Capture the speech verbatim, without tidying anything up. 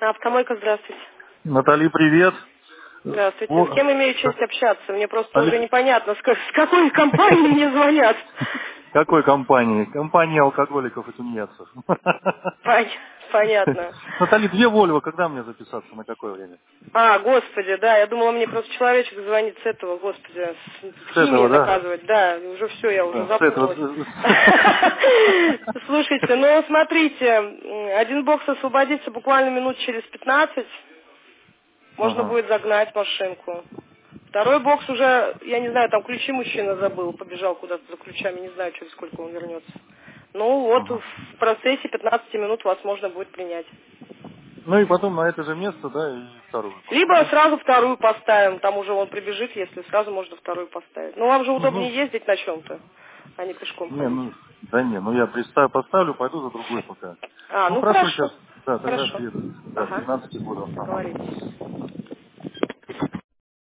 Автомойка, здравствуйте. Натали, привет. Здравствуйте. С О, кем имею честь общаться? Мне просто уже Али- непонятно, с, ка- с какой компании мне звонят. Какой компании? Компания алкоголиков и тунеядцев. Пон- Понятно. Натали, две Вольво, когда мне записаться, на какое время? А, господи, да, я думала, мне просто человечек звонит с этого, господи, с С химии этого, да? заказывать, да, уже все, я уже Да, с этого. запуталась. Слушайте, ну смотрите, м, один бокс освободится буквально минут через пятнадцать, можно Ага, будет загнать машинку. Второй бокс уже, я не знаю, там ключи мужчина забыл, побежал куда-то за ключами, не знаю, через сколько он вернется. Ну вот ага. в процессе пятнадцати минут вас можно будет принять. Ну и потом на это же место, да, и вторую потом, Либо да? сразу вторую поставим, там уже он прибежит, если сразу можно вторую поставить. Ну вам же Ну, ну, удобнее ездить на чем-то, а не пешком не, ходить. ну, да не, ну я представь, поставлю, пойду за другой пока. А, Ну ну хорошо, хорошо, сейчас, да, тогда хорошо. приеду, да, с Ага, двенадцати буду. Ага. договорились.